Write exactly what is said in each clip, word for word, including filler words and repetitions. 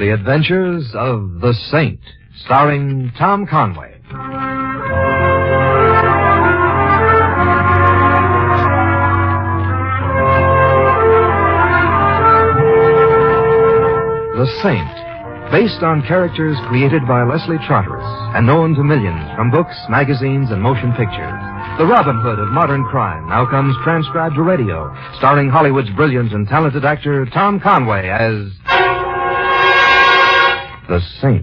The Adventures of the Saint, starring Tom Conway. The Saint, based on characters created by Leslie Charteris and known to millions from books, magazines, and motion pictures. The Robin Hood of modern crime now comes transcribed to radio, starring Hollywood's brilliant and talented actor Tom Conway as The Saint.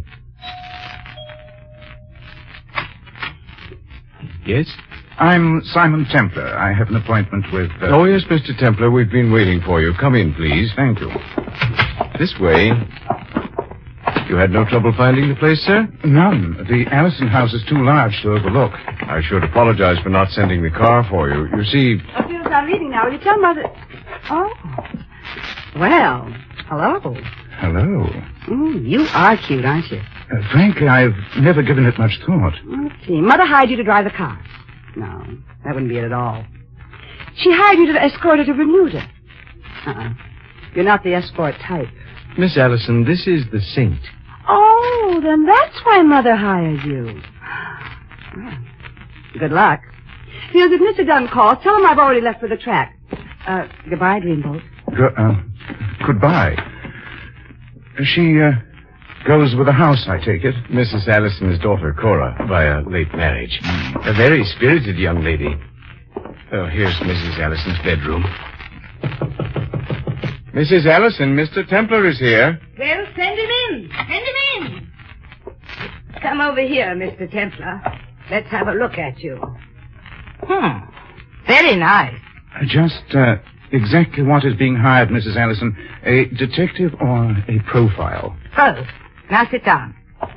Yes? I'm Simon Templar. I have an appointment with... Uh... Oh, yes, Mister Templar. We've been waiting for you. Come in, please. Thank you. This way. You had no trouble finding the place, sir? None. The Allison house is too large to overlook. I should apologize for not sending the car for you. You see... As soon as I'm leaving now, will you tell Mother... Oh. Well, hello. Hello. Mm, you are cute, aren't you? Uh, frankly, I've never given it much thought. Let's see. Mother hired you to drive the car. No, that wouldn't be it at all. She hired you to escort her to Bermuda. Uh-uh. You're not the escort type. Miss Allison, this is the Saint. Oh, then that's why Mother hired you. Well, good luck. Fields, if Mister Dunn calls, tell him I've already left for the track. Uh, goodbye, Dreamboat. Go, uh, goodbye. She, uh, goes with the house, I take it. Missus Allison's daughter, Cora, by a late marriage. A very spirited young lady. Oh, here's Missus Allison's bedroom. Missus Allison, Mister Templar is here. Well, send him in. Send him in. Come over here, Mister Templar. Let's have a look at you. Hmm. Very nice. Just, uh, exactly what is being hired, Missus Allison? A detective or a profile? Both. Now sit down.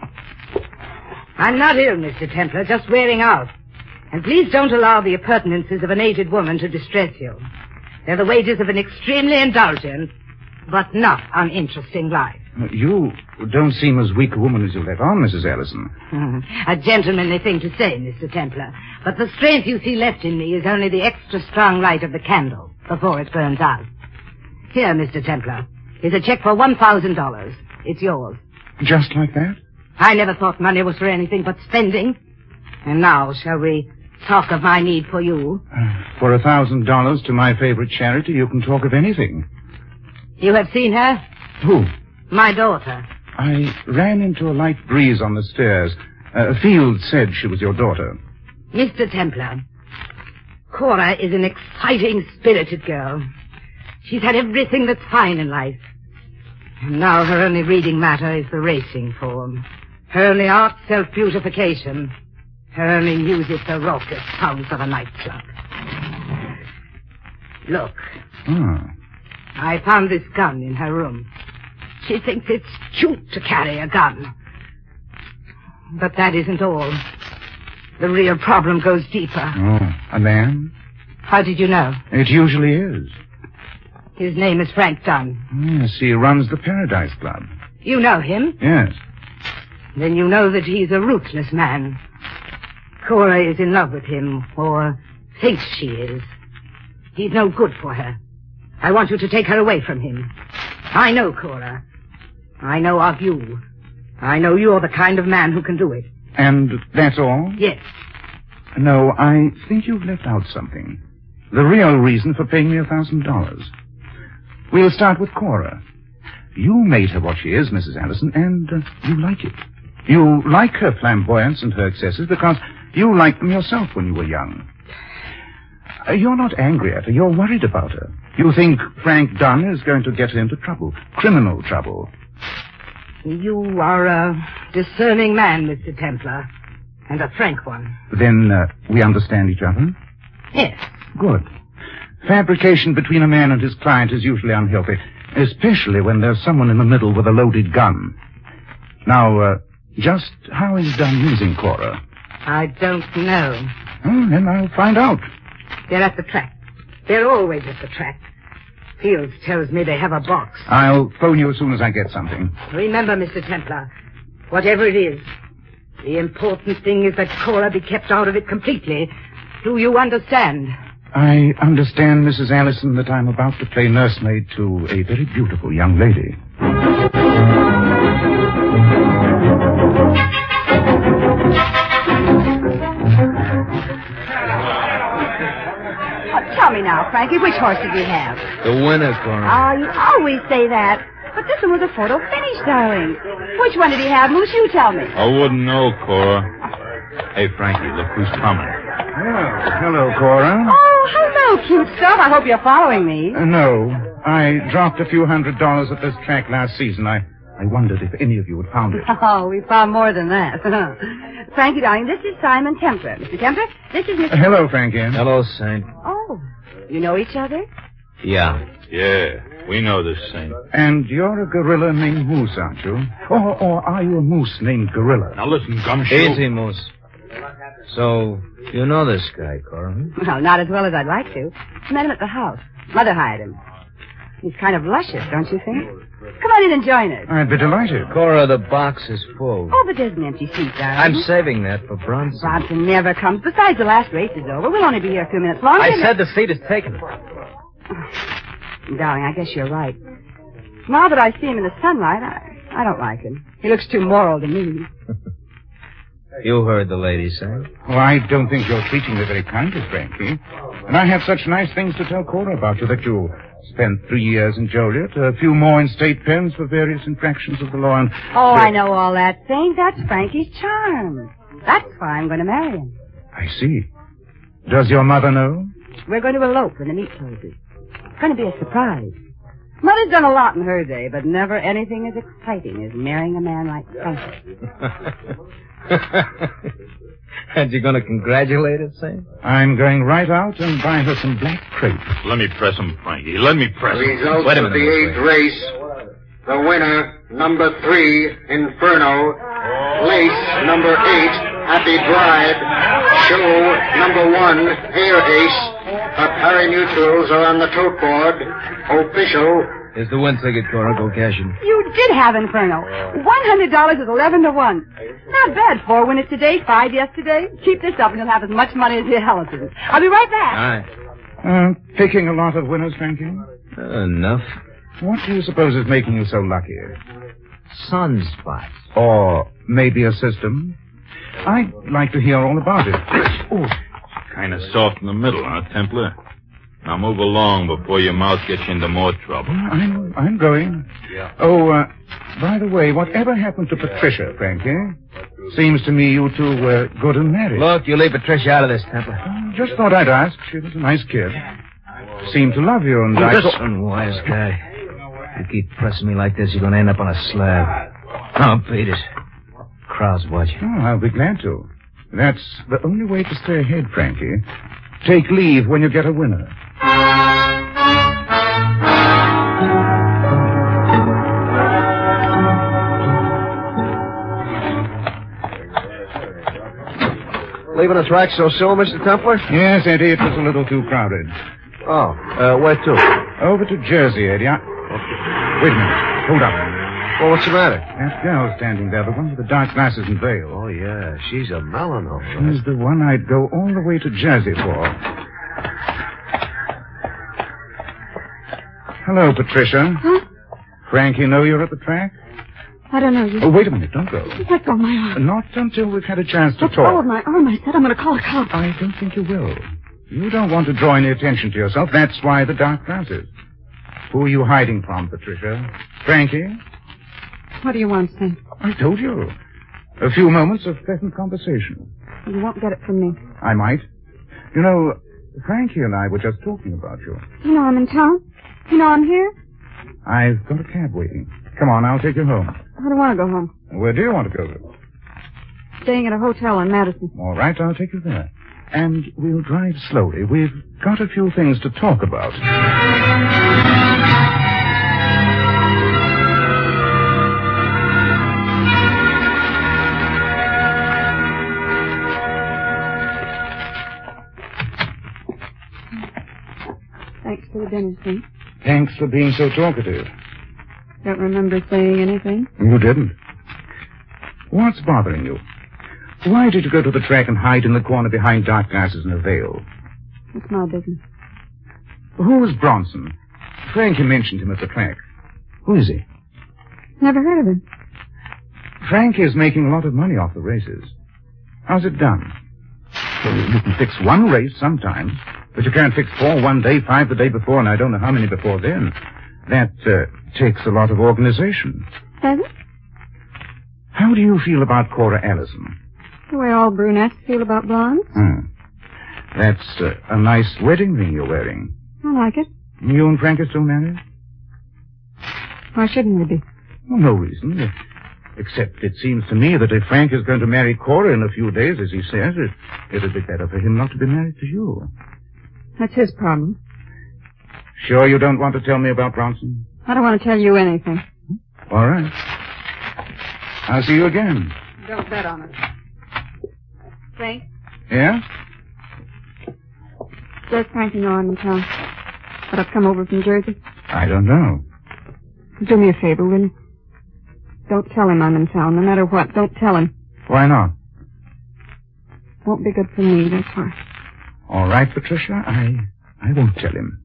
I'm not ill, Mister Templar, just wearing out. And please don't allow the appurtenances of an aged woman to distress you. They're the wages of an extremely indulgent, but not uninteresting life. You don't seem as weak a woman as you let on, Missus Allison. A gentlemanly thing to say, Mister Templar. But the strength you see left in me is only the extra strong light of the candle before it burns out. Here, Mister Templar, is a check for one thousand dollars. It's yours. Just like that? I never thought money was for anything but spending. And now, shall we talk of my need for you? Uh, for a thousand dollars to my favorite charity, you can talk of anything. You have seen her? Who? My daughter. I ran into a light breeze on the stairs. Uh, Field said she was your daughter. Mister Templar, Cora is an exciting, spirited girl. She's had everything that's fine in life. And now her only reading matter is the racing form. Her only art, self-beautification. Her only music, the raucous sounds of a nightclub. Look. Hmm. I found this gun in her room. She thinks it's cute to carry a gun. But that isn't all. The real problem goes deeper. Oh, a man? How did you know? It usually is. His name is Frank Dunn. Yes, he runs the Paradise Club. You know him? Yes. Then you know that he's a ruthless man. Cora is in love with him, or thinks she is. He's no good for her. I want you to take her away from him. I know Cora. I know of you. I know you're the kind of man who can do it. And that's all? Yes. No, I think you've left out something. The real reason for paying me a thousand dollars. We'll start with Cora. You made her what she is, Missus Allison, and uh, you like it. You like her flamboyance and her excesses because you liked them yourself when you were young. Uh, you're not angry at her. You're worried about her. You think Frank Dunn is going to get her into trouble. Criminal trouble. You are a discerning man, Mister Templar. And a frank one. Then uh, we understand each other? Yes. Good. Fabrication between a man and his client is usually unhealthy, especially when there's someone in the middle with a loaded gun. Now, uh, just how is Dunn using Cora? I don't know. Oh, then I'll find out. They're at the track. They're always at the track. Fields tells me they have a box. I'll phone you as soon as I get something. Remember, Mister Templar, whatever it is, the important thing is that Cora be kept out of it completely. Do you understand? I understand, Missus Allison, that I'm about to play nursemaid to a very beautiful young lady. me now, Frankie, which horse did we have? The winner, Cora. Oh, you always say that. But this one was a photo finish, darling. Which one did he have, Moose? You tell me. I wouldn't know, Cora. Hey, Frankie, look who's coming. Hello. Hello, Cora. Oh, hello, cute stuff. I hope you're following me. Uh, no. I dropped a few hundred dollars at this track last season. I, I wondered if any of you had found it. Oh, we found more than that. Frankie, darling, this is Simon Templer. Mister Templer, this is Mister Uh, hello, Frankie. Hello, Saint. Oh, you know each other? Yeah. Yeah, we know this thing. And you're a gorilla named Moose, aren't you? Or, or are you a moose named Gorilla? Now listen, Gumshoe. Easy, Moose. So, you know this guy, Cora? huh? Well, not as well as I'd like to. Met him at the house. Mother hired him. He's kind of luscious, don't you think? Come on in and join us. I'd be delighted. Cora, the box is full. Oh, but there's an empty seat, darling. I'm saving that for Bronson. Bronson never comes. Besides, the last race is over. We'll only be here a few minutes longer. I and- said the seat is taken. Darling, I guess you're right. Now that I see him in the sunlight, I, I don't like him. He looks too moral to me. You heard the lady say. Well, I don't think you're treating me very kindly, Frankie. And I have such nice things to tell Cora about you, that you spent three years in Joliet, a few more in state pens for various infractions of the law, and... Oh, I know all that, Saint. That's Frankie's charm. That's why I'm going to marry him. I see. Does your mother know? We're going to elope when the meet closes. It's going to be a surprise. Mother's done a lot in her day, but never anything as exciting as marrying a man like Frankie. And you're going to congratulate her, Saint? I'm going right out and buy her some black crepe. Let me press him, Frankie. Let me press him. Results Wait a of minute, the wait. eighth race. The winner, number three, Inferno. Place, number eight, Happy Bride. Show, number one, Air Ace. The pari-neutrals are on the tote board. Official. Here's the win ticket, Cora. Go cash in. You did have Inferno. One hundred dollars is eleven to one. Not bad. Four winners today, five yesterday. Keep this up and you'll have as much money as the Ellisons. I'll be right back. All right. Uh, picking a lot of winners, Frankie? Uh, enough. What do you suppose is making you so lucky? Sunspots. Or maybe a system? I'd like to hear all about it. Oh, kind of soft in the middle, huh, Templar? Now move along before your mouth gets you into more trouble. I'm, I'm going. Yeah. Oh, uh, by the way, whatever happened to Patricia, Frankie? Seems to me you two were good and married. Look, you leave Patricia out of this, Templar. Just thought I'd ask. She was a nice kid. Seemed to love you, and I thought... Listen, wise guy. You keep pressing me like this, you're going to end up on a slab. Oh, beat it. Crowd's watching. Oh, I'll be glad to. That's the only way to stay ahead, Frankie. Take leave when you get a winner. Leaving the track so soon, Mister Templar? Yes, Eddie, it was a little too crowded. Oh, uh, where to? Over to Jersey, Eddie. I... Wait a minute. Hold up. Well, what's the matter? That girl standing there, the one with the dark glasses and veil. Oh, yeah, she's a melon, all right. She's the one I'd go all the way to Jersey for. Hello, Patricia. Huh? Frankie know you're at the track? I don't know. You Oh, wait a minute. Don't go. let go of my arm. Not until we've had a chance to Let go of talk. my arm. I said I'm going to call a cop. I don't think you will. You don't want to draw any attention to yourself. That's why the dark glasses. Who are you hiding from, Patricia? Frankie? What do you want, Saint? I told you. A few moments of pleasant conversation. You won't get it from me. I might. You know, Frankie and I were just talking about you. You know I'm in town? You know I'm here? I've got a cab waiting. Come on, I'll take you home. I don't want to go home. Where do you want to go to? Staying at a hotel in Madison. All right, I'll take you there. And we'll drive slowly. We've got a few things to talk about. Thanks for the dinner, Saint. Thanks for being so talkative. Don't remember saying anything. You didn't. What's bothering you? Why did you go to the track and hide in the corner behind dark glasses and a veil? It's my business. Who is Bronson? Frankie mentioned him at the track. Who is he? Never heard of him. Frankie is making a lot of money off the races. How's it done? Well, you can fix one race sometimes, But you can't fix four one day, five the day before, and I don't know how many before then. That uh, takes a lot of organization. Does it? How do you feel about Cora Allison? The way all brunettes feel about blondes. Hmm. That's uh, a nice wedding ring you're wearing. I like it. You and Frank are still married? Why shouldn't we be? Well, no reason. Except it seems to me that if Frank is going to marry Cora in a few days, as he says, it, it'd be better for him not to be married to you. That's his problem. Sure you don't want to tell me about Bronson? I don't want to tell you anything. All right. I'll see you again. Don't bet on it. Frank? Yeah? Does Frankie know I'm in town? But I've come over from Jersey? I don't know. Do me a favor, will you? Don't tell him I'm in town, no matter what. Don't tell him. Why not? Won't be good for me, that's why. All right, Patricia. I I won't tell him.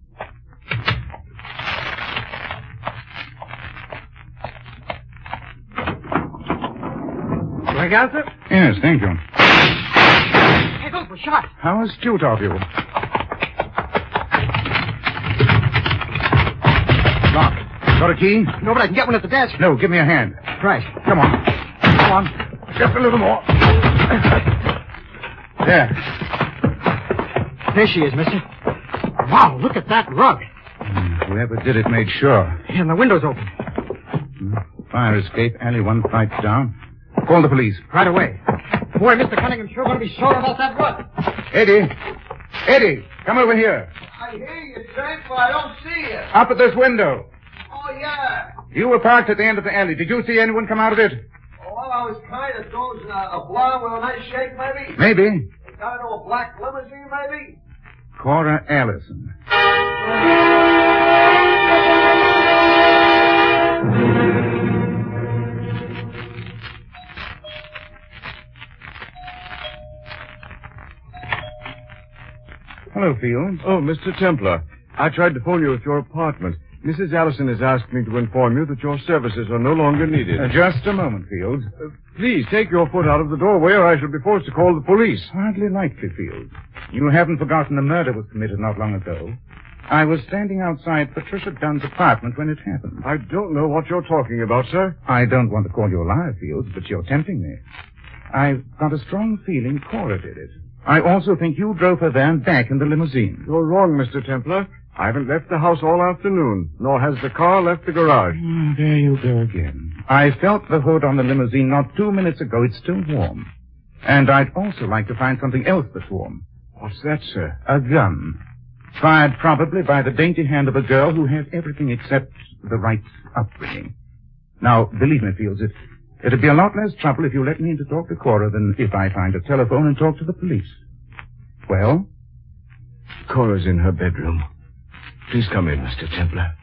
Do I got it? Yes, thank you. Hey, those were shots. How astute of you. Locked. Got a key? No, but I can get one at the desk. No, give me a hand. Right. Come on. Come on. Just a little more. There. There she is, mister. Wow, look at that rug. Mm, whoever did it made sure. And the window's open. Mm, fire escape, alley one flight down. Call the police. Right away. Boy, Mister Cunningham's sure going to be sore about that rug. Eddie. Eddie, come over here. I hear you, Frank, but I don't see you. Up at this window. Oh, yeah. You were parked at the end of the alley. Did you see anyone come out of it? Oh, well, I was kind of dozing. A, a blonde with a nice shape, maybe? Maybe. Got into a black limousine, maybe? Cora Allison. Hello, Fields. Oh, Mister Templar. I tried to phone you at your apartment. Missus Allison has asked me to inform you that your services are no longer needed. Uh, just a moment, Fields. Uh, please, take your foot out of the doorway or I shall be forced to call the police. Hardly likely, Fields. You haven't forgotten a murder was committed not long ago. I was standing outside Patricia Dunn's apartment when it happened. I don't know what you're talking about, sir. I don't want to call you a liar, Fields, but you're tempting me. I've got a strong feeling Cora did it. I also think you drove her there and back in the limousine. You're wrong, Mister Templar. I haven't left the house all afternoon, nor has the car left the garage. Oh, there you go again. I felt the hood on the limousine not two minutes ago. It's still warm. And I'd also like to find something else that's warm. What's that, sir? A gun. Fired probably by the dainty hand of a girl who has everything except the right upbringing. Now, believe me, Fields, it, it'd be a lot less trouble if you let me in to talk to Cora than if I find a telephone and talk to the police. Well? Cora's in her bedroom. Please come in, Mister Templar.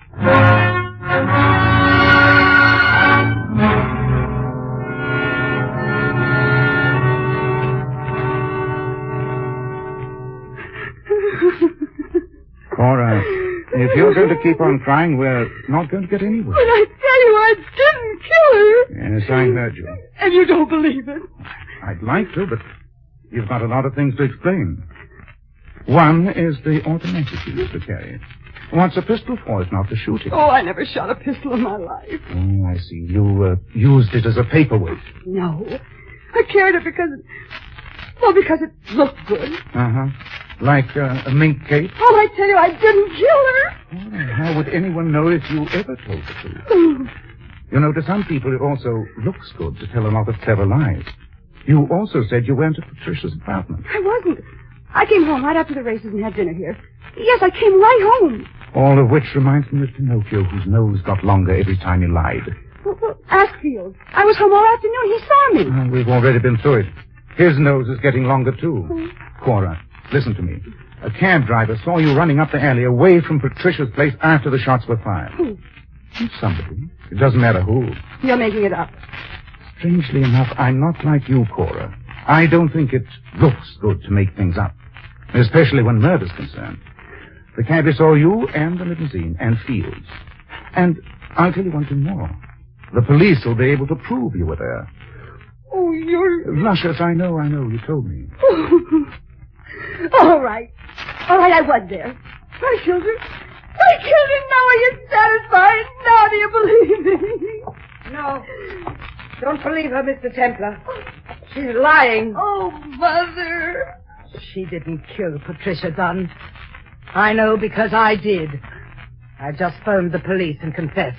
Cora, if you're going to keep on crying, we're not going to get anywhere. But I tell you, I didn't kill her. Yes, I heard you. And you don't believe it. I'd like to, but you've got a lot of things to explain. One is the automatic you used to carry. What's a pistol for if not to shoot it? Oh, I never shot a pistol in my life. Oh, I see. You uh, used it as a paperweight. No. I carried it because it... Well, because it looked good. Uh-huh. Like uh, a mink cape? Oh, I tell you, I didn't kill her. Oh, how would anyone know if you ever told the truth? You know, to some people it also looks good to tell a lot of clever lies. You also said you went to Patricia's apartment. I wasn't. I came home right after the races and had dinner here. Yes, I came right home. All of which reminds me of Pinocchio, whose nose got longer every time he lied. Well, well, ask Field. I was home all afternoon. He saw me. Uh, we've already been through it. His nose is getting longer, too. Oh. Cora, listen to me. A cab driver saw you running up the alley away from Patricia's place after the shots were fired. Who? It's somebody. It doesn't matter who. You're making it up. Strangely enough, I'm not like you, Cora. I don't think it looks good to make things up, especially when murder's concerned. The cabbie saw you and the limousine and Fields. And I'll tell you one thing more. The police will be able to prove you were there. Oh, you're... Luscious, I know, I know. You told me. All right. All right, I was there. I killed her. I killed her. Now are you satisfied? Now do you believe me? No. Don't believe her, Mister Templar. She's lying. Oh, Mother. She didn't kill Patricia Dunn. I know because I did. I just phoned the police and confessed.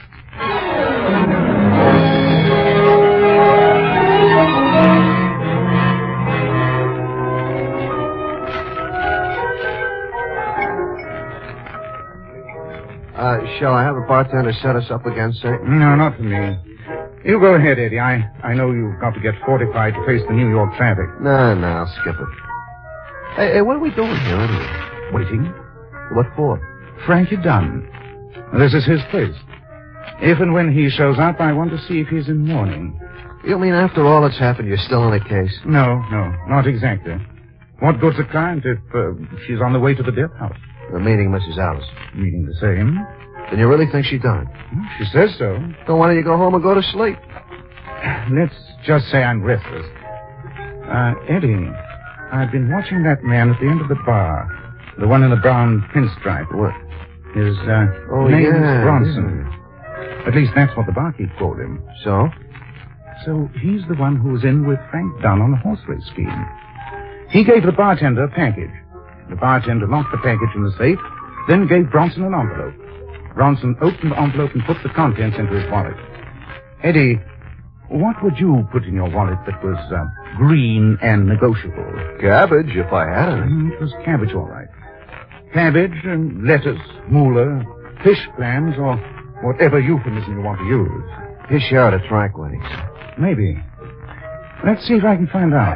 Uh, shall I have a bartender set us up again, sir? No, not for me. You go ahead, Eddie. I, I know you've got to get fortified to face the New York traffic. No, no, I'll skip it. Hey, hey, what are we doing here, anyway? Waiting? What for? Frankie Dunn. This is his place. If and when he shows up, I want to see if he's in mourning. You mean after all that's happened, you're still on the case? No, no, not exactly. What good's a client if uh, she's on the way to the death house? We're meeting Missus Alice. Meaning the same. Then you really think she died? She says so. Then why don't you go home and go to sleep? Let's just say I'm restless. Uh, Eddie, I've been watching that man at the end of the bar. The one in the brown pinstripe. What? His, uh, oh, name yeah, is Bronson. Yeah. At least that's what the barkeep called him. So? So he's the one who was in with Frank Dunn on the horse race scheme. He gave the bartender a package. The bartender locked the package in the safe, then gave Bronson an envelope. Bronson opened the envelope and put the contents into his wallet. Eddie, what would you put in your wallet that was uh, green and negotiable? Cabbage, if I had it. Mm, it was cabbage, all right. Cabbage and lettuce, moolah, fish clams, or whatever euphemism you want to use. His share of the tranquilities. Maybe. Let's see if I can find out.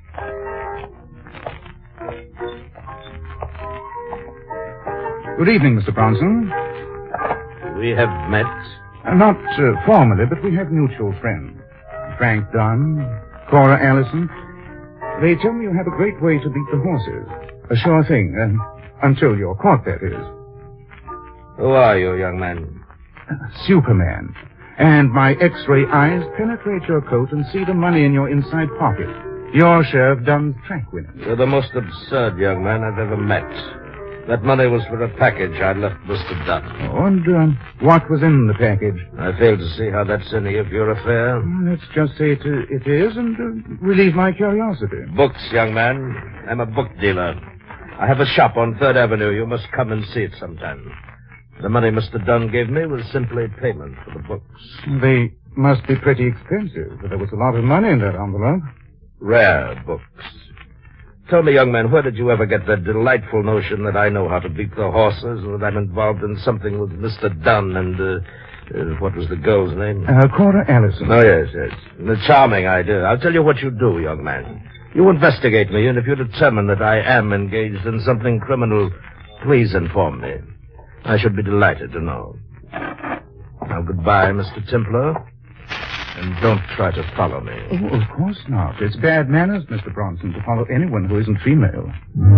Good evening, Mister Bronson. We have met. Uh, not uh, formally, but we have mutual friends. Frank Dunn, Cora Allison. They tell me you have a great way to beat the horses. A sure thing, uh, until you're caught, that is. Who are you, young man? Uh, Superman. And my X-ray eyes penetrate your coat and see the money in your inside pocket. Your share of Dunn's track winnings. You're the most absurd young man I've ever met. That money was for a package I'd left Mister Dunn. Oh, and uh, what was in the package? I fail to see how that's any of your affair. Well, let's just say it, uh, it is and uh, relieve my curiosity. Books, young man. I'm a book dealer. I have a shop on Third Avenue. You must come and see it sometime. The money Mister Dunn gave me was simply payment for the books. They must be pretty expensive, but there was a lot of money in that envelope. Rare books. Tell me, young man, where did you ever get that delightful notion that I know how to beat the horses and that I'm involved in something with Mister Dunn and, uh, uh, what was the girl's name? Uh, Cora Allison. Oh, yes, yes. And a charming idea. I'll tell you what you do, young man. You investigate me, and if you determine that I am engaged in something criminal, please inform me. I should be delighted to know. Now, goodbye, Mister Templar. And don't try to follow me. Oh, of course not. It's bad manners, Mister Bronson, to follow anyone who isn't female.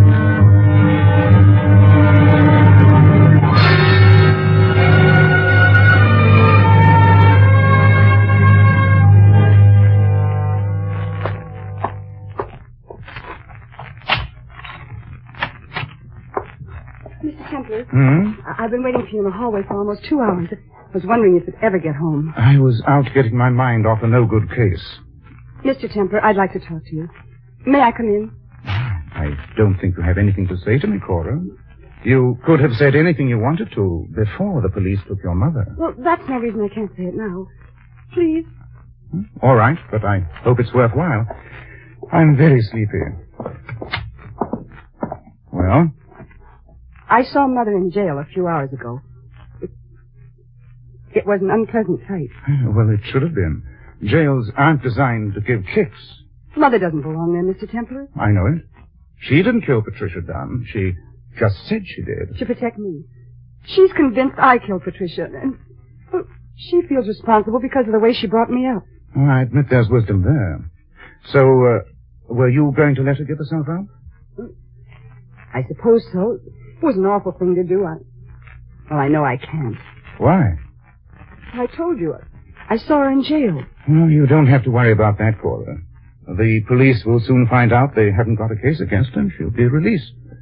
Mister Templar. Hmm? I- I've been waiting for you in the hallway for almost two hours. I was wondering if you'd ever get home. I was out getting my mind off a no-good case. Mister Templar, I'd like to talk to you. May I come in? I don't think you have anything to say to me, Cora. You could have said anything you wanted to before the police took your mother. Well, that's no reason I can't say it now. Please. All right, but I hope it's worthwhile. I'm very sleepy. Well? I saw Mother in jail a few hours ago. It, it was an unpleasant sight. Well, it should have been. Jails aren't designed to give kicks. Mother doesn't belong there, Mister Templar. I know it. She didn't kill Patricia Dunn. She just said she did. To protect me. She's convinced I killed Patricia, and well, she feels responsible because of the way she brought me up. Oh, I admit there's wisdom there. So, uh, were you going to let her give herself up? I suppose so. It was an awful thing to do. I, well, I know I can't. Why? I told you. I saw her in jail. Well, you don't have to worry about that, Cora. The police will soon find out they haven't got a case against her, and she'll be released.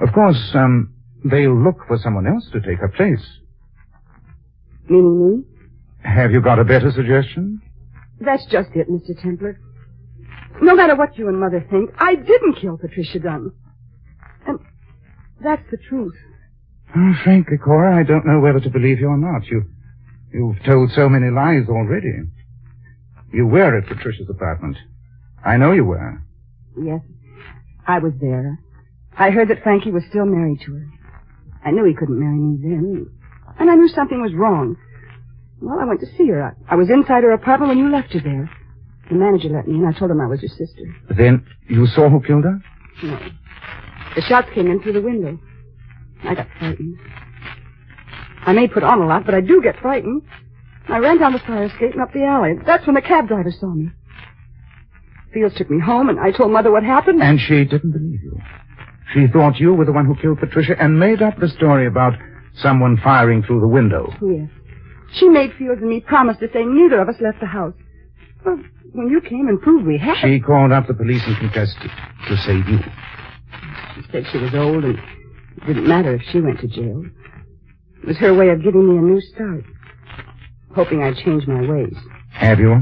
Of course, um, they'll look for someone else to take her place. Meaning me? Have you got a better suggestion? That's just it, Mister Templar. No matter what you and Mother think, I didn't kill Patricia Dunn. And that's the truth. Oh, frankly, Cora, I don't know whether to believe you or not. You, you've told so many lies already. You were at Patricia's apartment. I know you were. Yes, I was there. I heard that Frankie was still married to her. I knew he couldn't marry me then. And I knew something was wrong. Well, I went to see her. I, I was inside her apartment when you left her there. The manager let me in. I told him I was your sister. Then you saw who killed her? No. The shots came in through the window. I got frightened. I may put on a lot, but I do get frightened. I ran down the fire escape and up the alley. That's when the cab driver saw me. Fields took me home, and I told Mother what happened. And she didn't believe you. She thought you were the one who killed Patricia and made up the story about someone firing through the window. Yes. She made Fields and me promise to say neither of us left the house. Well, when you came and proved we had... She called up the police and confessed to, to save you. She said she was old and it didn't matter if she went to jail. It was her way of giving me a new start. Hoping I'd change my ways. Have you?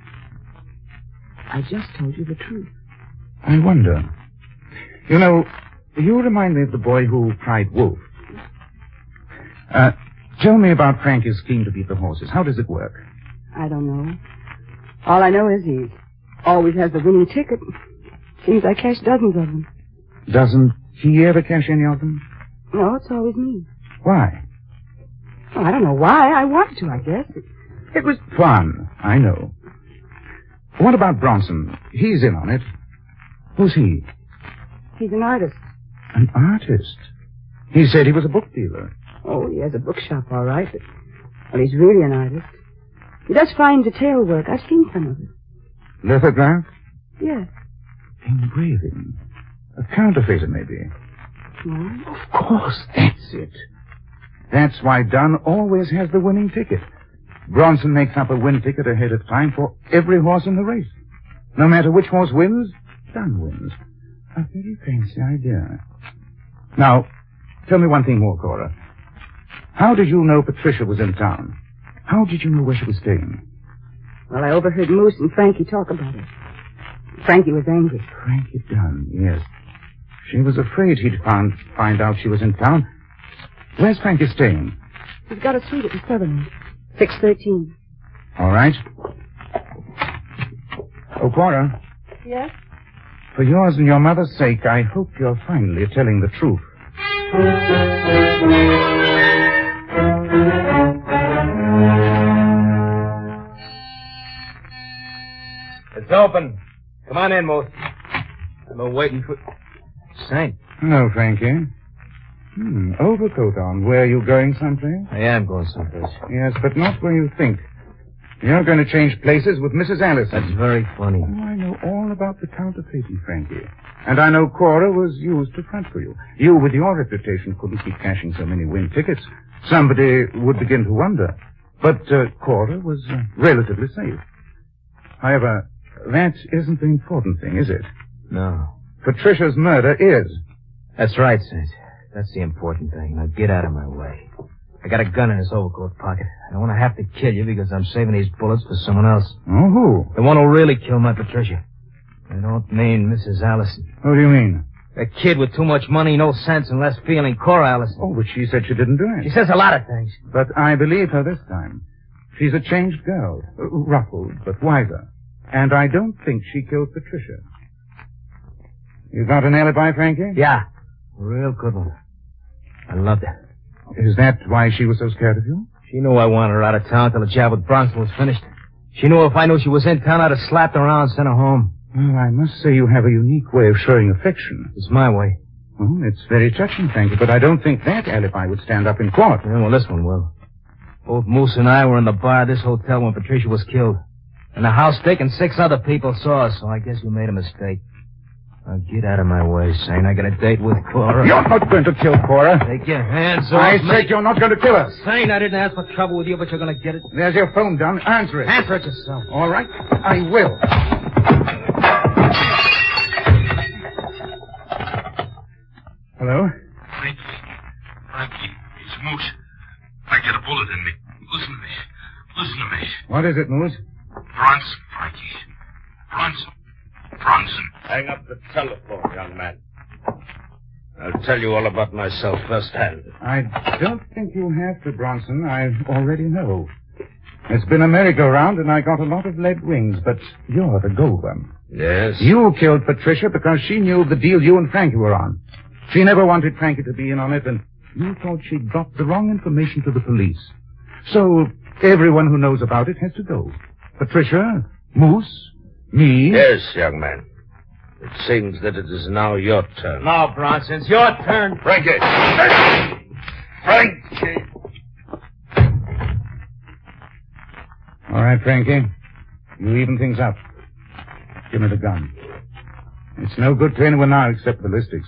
I just told you the truth. I wonder. You know, you remind me of the boy who cried wolf. Uh, tell me about Frankie's scheme to beat the horses. How does it work? I don't know. All I know is he always has the winning ticket. Seems I cashed dozens of them. Doesn't he ever cash any of them? No, it's always me. Why? Oh, I don't know why. I wanted to, I guess. It, it was... Fun, I know. What about Bronson? He's in on it. Who's he? He's an artist. An artist? He said he was a book dealer. Oh, he has a bookshop, all right, but... Well, he's really an artist. He does fine detail work. I've seen some of it. Lithograph? Yes. Engraving. A counterfeiter, maybe. Well? Of course, that's it. That's why Dunn always has the winning ticket. Bronson makes up a win ticket ahead of time for every horse in the race. No matter which horse wins, Dunn wins. A very fancy idea. Now, tell me one thing more, Cora. How did you know Patricia was in town? How did you know where she was staying? Well, I overheard Moose and Frankie talk about it. Frankie was angry. Frankie Dunn, yes. She was afraid he'd found, find out she was in town. Where's Frankie staying? He's got a suite at the Sutherland. six thirteen. All right. Oh, Cora. Yes? For yours and your mother's sake, I hope you're finally telling the truth. It's open. Come on in, Moose. I've been waiting for... Saint. Hello, Frankie. Hmm, overcoat on. Where are you going someplace? I am going someplace. Yes, but not where you think. You're going to change places with Missus Allison. That's very funny. Oh, I know all about the counterfeiting, Frankie. And I know Cora was used to front for you. You, with your reputation, couldn't keep cashing so many win tickets. Somebody would begin to wonder. But uh, Cora was uh, relatively safe. However, that isn't the important thing, is it? No. Patricia's murder is. That's right, Saint. That's the important thing. Now get out of my way. I got a gun in his overcoat pocket. I don't want to have to kill you because I'm saving these bullets for someone else. Oh, who? The one who really killed my Patricia. I don't mean Missus Allison. What do you mean? A kid with too much money, no sense, and less feeling. Cora Allison. Oh, but she said she didn't do it. She says a lot of things. But I believe her this time. She's a changed girl. Uh, ruffled, but wiser. And I don't think she killed Patricia. You got an alibi, Frankie? Yeah. A real good one. I loved her. Is that why she was so scared of you? She knew I wanted her out of town till the job with Bronson was finished. She knew if I knew she was in town, I'd have slapped her around and sent her home. Well, I must say you have a unique way of showing affection. It's my way. Oh, it's very touching, Frankie, but I don't think that alibi would stand up in court. Yeah, well, this one will. Both Moose and I were in the bar at this hotel when Patricia was killed. And the house Dick and six other people saw us, so I guess you made a mistake. Now get out of my way, Saint. I got a date with Cora. You're not going to kill Cora. Take your hands off I me. said you're not going to kill her. Saint, I didn't ask for trouble with you, but you're going to get it. There's your phone, Dunn. Answer it. Answer it yourself. All right. I will. Hello? get a bullet in me. Listen to me. Listen to me. What is it, Moose? Bronson, Frankie. Bronson. Bronson. Hang up the telephone, young man. I'll tell you all about myself firsthand. I don't think you have to, Bronson. I already know. It's been a merry-go-round, and I got a lot of lead rings, but you're the gold one. Yes? You killed Patricia because she knew of the deal you and Frankie were on. She never wanted Frankie to be in on it, and you thought she'd dropped the wrong information to the police. So everyone who knows about it has to go. Patricia, Moose, me. Yes, young man. It seems that it is now your turn. No, Bronson, it's your turn. Frankie! Frankie! All right, Frankie. You even things up. Give me the gun. It's no good to anyone now except ballistics.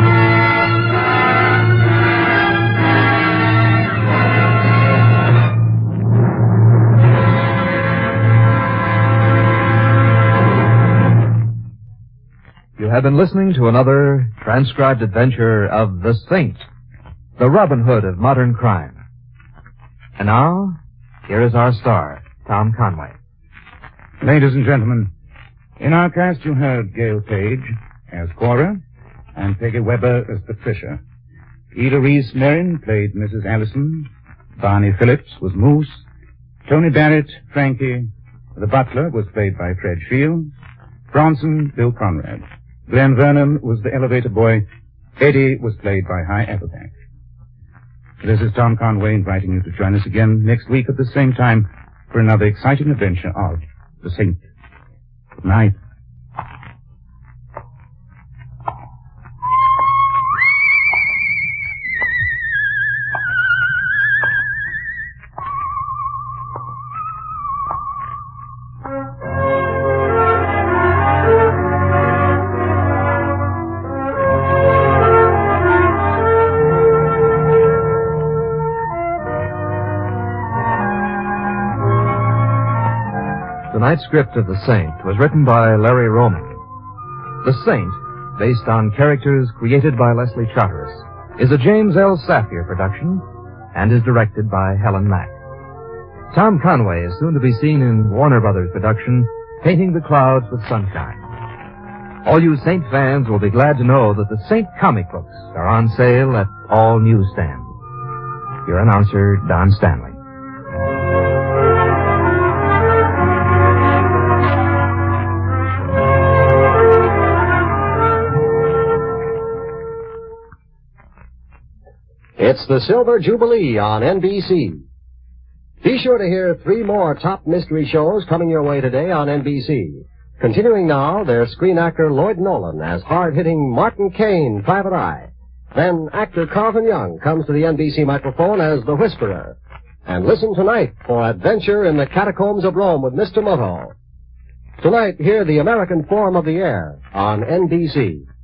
You have been listening to another transcribed adventure of The Saint, the Robin Hood of modern crime. And now, here is our star, Tom Conway. Ladies and gentlemen, in our cast you heard Gail Page as Cora and Peggy Weber as Patricia. Eda Reese Merrin played Missus Allison. Barney Phillips was Moose. Tony Barrett, Frankie. The butler was played by Fred Shields. Bronson, Bill Conrad. Glenn Vernon was the elevator boy. Eddie was played by Hy Averback. This is Tom Conway inviting you to join us again next week at the same time for another exciting adventure of The Saint. Good night. Tonight's script of The Saint was written by Larry Roman. The Saint, based on characters created by Leslie Charteris, is a James L. Safier production and is directed by Helen Mack. Tom Conway is soon to be seen in Warner Brothers production, Painting the Clouds with Sunshine. All you Saint fans will be glad to know that the Saint comic books are on sale at all newsstands. Your announcer, Don Stanley. It's the Silver Jubilee on N B C. Be sure to hear three more top mystery shows coming your way today on N B C. Continuing now, there's screen actor Lloyd Nolan as hard-hitting Martin Kane, Private Eye. Then actor Carlton Young comes to the N B C microphone as the Whisperer. And listen tonight for Adventure in the Catacombs of Rome with Mister Moto. Tonight, hear The American Form of the Air on N B C.